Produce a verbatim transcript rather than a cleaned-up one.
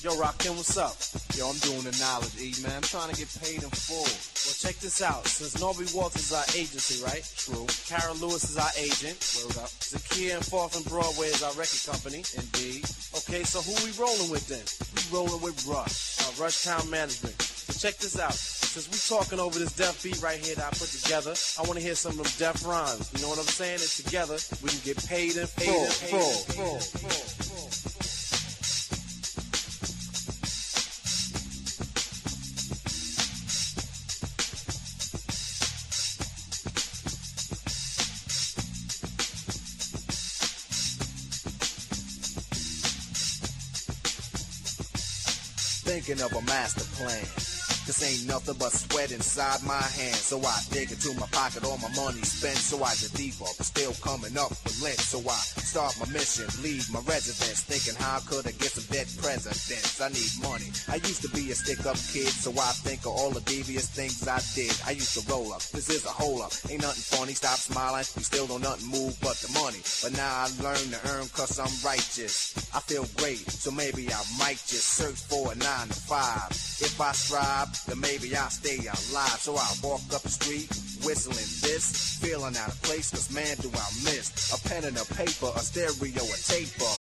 Yo, Rakim, what's up? Yo, I'm doing the knowledge, E, man. I'm trying to get paid in full. Well, check this out. Since Norby Walters is our agency, right? True. Carol Lewis is our agent. Word up. Zakia and Fourth and Broadway is our record company. Indeed. Okay, so who we rolling with then? We rolling with Rush. Uh, Rush Town Management. So check this out. Since we talking over this deaf beat right here that I put together, I want to hear some of them deaf rhymes. You know what I'm saying? And together, we can get paid in full. Full, full, full, full. Thinking of a master plan. This ain't nothing but sweat inside my hands. So I dig into my pocket, all my money spent. So I get default, but still coming up with lint. So I start my mission, leave my residence. Thinking how could I get some dead presidents? I need money. I used to be a stick-up kid, so I think of all the devious things I did. I used to roll up, this is a hole-up. Ain't nothing funny, stop smiling. We still don't nothing move but the money. But now I learn to earn cause I'm righteous. I feel great, so maybe I might just search for a nine to five. If I strive, then maybe I'll stay alive. So I walk up the street, whistling this, feeling out of place, cause man do I miss a pen and a paper, a stereo, a taper.